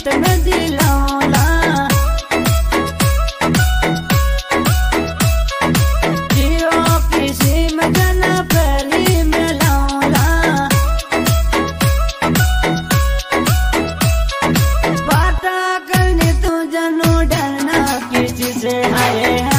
पेट में दिलौला जियो किसी में जना पहली में लौला बाटा करनी तू जनू डरना किसी से आए हैं